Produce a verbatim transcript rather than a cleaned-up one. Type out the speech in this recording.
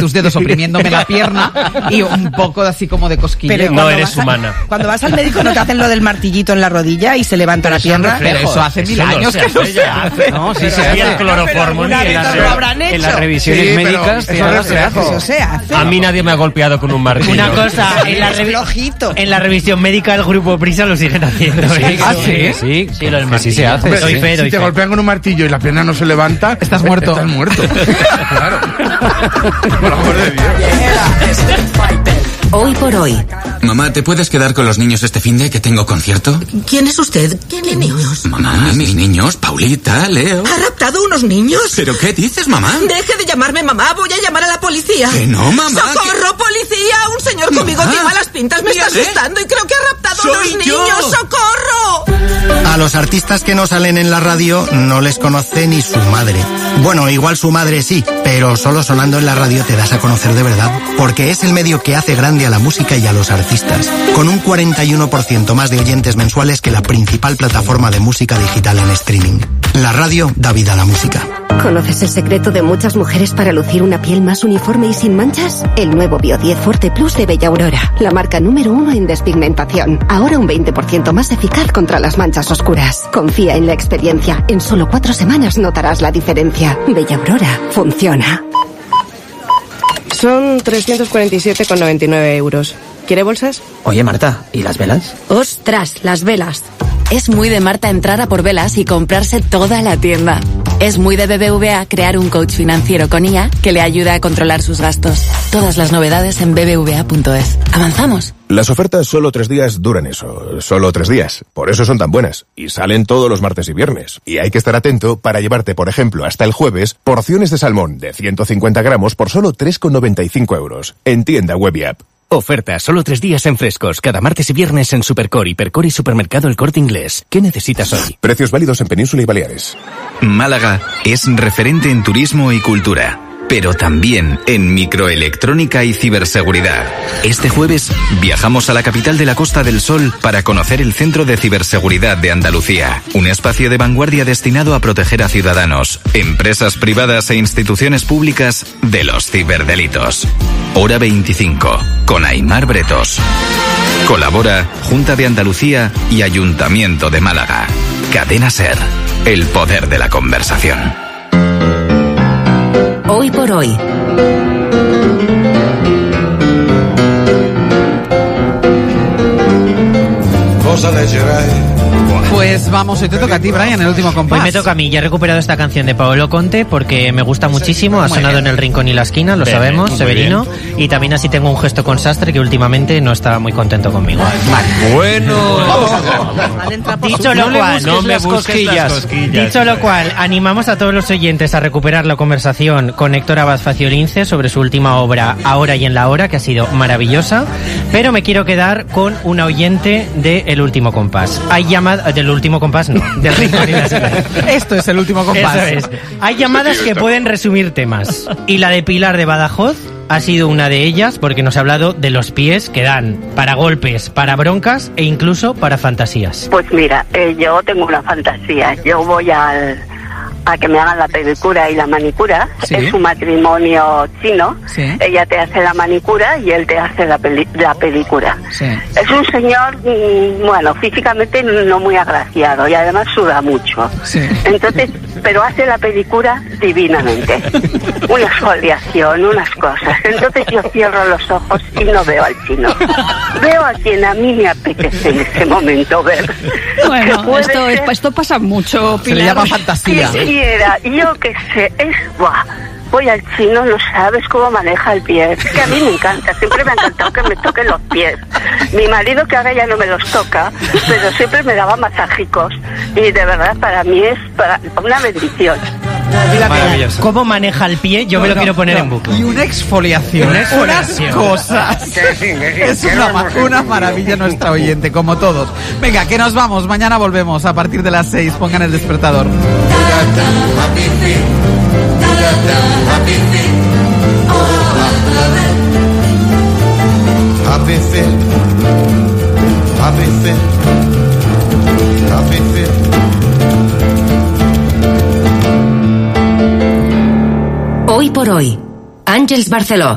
tus dedos oprimiéndome la pierna y un poco así como de cosquilleo. Pero no eres a, humana. Cuando vas al médico no te hacen lo del martillito en la rodilla y se levanta la pierna. Pero eso hace mil Eso no años se que no hace se ya. hace. No, sí se hace. hace cloroformo. Alguna ni en vez las- lo habrán hecho. En las revisiones Sí, pero médicas eso te no harán se hace. Eso se hace. A mí nadie me ha golpeado con un martillo. Una cosa, en la, Es revi- flojito. en la revisión médica del grupo Prisa lo siguen haciendo. ¿eh? ¿Ah, sí? Sí, Sí, lo del que sí se martillo. hace. Hombre, Doy sí. fe, doy si te fe. golpean con un martillo y la pierna no se levanta, Estás muerto. Estás muerto. Claro. Por amor de Dios. Hoy por hoy. Mamá, ¿te puedes quedar con los niños este finde que tengo concierto? ¿Quién es usted? ¿Qué niños? Mamá, mis niños, Paulita, Leo. ¿Ha raptado unos niños? ¿Pero qué dices, mamá? Deje de llamarme mamá, voy a llamar a la policía. Que no, mamá. ¡Socorro, policía! Un señor conmigo Mamá. tiene malas pintas, me está Mírale. asustando y creo que ha raptado a Soy unos yo. niños. ¡Socorro! A los artistas que no salen en la radio no les conoce ni su madre. Bueno, igual su madre sí, pero solo sonando en la radio te das a conocer de verdad, porque es el medio que hace grande a la música y a los artistas, con un cuarenta y uno por ciento más de oyentes mensuales que la principal plataforma de música digital en streaming. La radio da vida a la música. ¿Conoces el secreto de muchas mujeres para lucir una piel más uniforme y sin manchas? El nuevo Bio diez Forte Plus de Bella Aurora, la marca número uno en despigmentación. Ahora un veinte por ciento más eficaz contra las manchas oscuras. Confía en la experiencia. En solo cuatro semanas notarás la diferencia. Bella Aurora funciona. Son trescientos cuarenta y siete con noventa y nueve euros. ¿Quiere bolsas? Oye, Marta, ¿y las velas? ¡Ostras, las velas! Es muy de Marta entrar a por velas y comprarse toda la tienda. Es muy de B B V A crear un coach financiero con I A que le ayuda a controlar sus gastos. Todas las novedades en b b v a punto es. ¡Avanzamos! Las ofertas solo tres días duran eso, solo tres días. Por eso son tan buenas. Y salen todos los martes y viernes. Y hay que estar atento para llevarte, por ejemplo, hasta el jueves, porciones de salmón de ciento cincuenta gramos por solo tres con noventa y cinco euros. En tienda web y app. Oferta, solo tres días en Frescos, cada martes y viernes en Supercore, Hipercore y Supermercado El Corte Inglés. ¿Qué necesitas hoy? Precios válidos en Península y Baleares. Málaga es referente en turismo y cultura, pero también en microelectrónica y ciberseguridad. Este jueves viajamos a la capital de la Costa del Sol para conocer el Centro de Ciberseguridad de Andalucía, un espacio de vanguardia destinado a proteger a ciudadanos, empresas privadas e instituciones públicas de los ciberdelitos. Hora veinticinco, con Aimar Bretos. Colabora Junta de Andalucía y Ayuntamiento de Málaga. Cadena SER, el poder de la conversación. Hoy por hoy. Cosa leggerai. Pues vamos, hoy te toca a ti, Brian, el último compás. Hoy me toca a mí. Ya he recuperado esta canción de Paolo Conte porque me gusta muchísimo. Ha Muy sonado bien. en El Rincón y la Esquina, lo Bien, sabemos, muy Severino. bien. Y también así tengo un gesto con Sastre que últimamente no estaba muy contento conmigo. Bueno. Dicho lo No le cual, busques No me las busques cosquillas. las cosquillas. dicho lo cual, animamos a todos los oyentes a recuperar la conversación con Héctor Abad Faciolince sobre su última obra Ahora y en la Hora, que ha sido maravillosa. Pero me quiero quedar con una oyente de El Último Compás. Hay llamadas del Último Compás, no, del Rincón y la Esquina. Esto es El Último Compás. Eso es. Hay llamadas que pueden resumir temas. Y la de Pilar de Badajoz ha sido una de ellas porque nos ha hablado de los pies que dan para golpes, para broncas e incluso para fantasías. Pues mira, eh, yo tengo una fantasía. Yo voy al, a que me hagan la pedicura y la manicura. Sí. Es un matrimonio chino. Sí. Ella te hace la manicura y él te hace la, peli- la pedicura. Sí. Es un señor, mm, bueno, físicamente no muy agraciado y además suda mucho. Sí. Entonces, pero hace la pedicura divinamente. Una exfoliación, unas cosas. Entonces yo cierro los ojos y no veo al chino. Veo a quien a mí me apetece en ese momento ver. Bueno, Que puede esto, es- ser esto pasa mucho, Se le Pilar. llama fantasía. quisiera, yo que sé, es buah. Voy al chino, no sabes cómo maneja el pie. Es que a mí me encanta, siempre me ha encantado que me toquen los pies. Mi marido, que ahora ya no me los toca, pero siempre me daba masajicos. Y de verdad, para mí es para, una bendición. Maravilloso. ¿Cómo maneja el pie? Yo me lo No, quiero poner no. en bucle. Y una exfoliación. Una exfoliación. Unas cosas. Que sí, que sí, Es que una, no ma- hemos una entendido. maravilla nuestra oyente, como todos. Venga, que nos vamos. Mañana volvemos a partir de las seis. Pongan el despertador. Happy fit. Happy fit. Happy fit. Hoy por hoy. Àngels Barceló.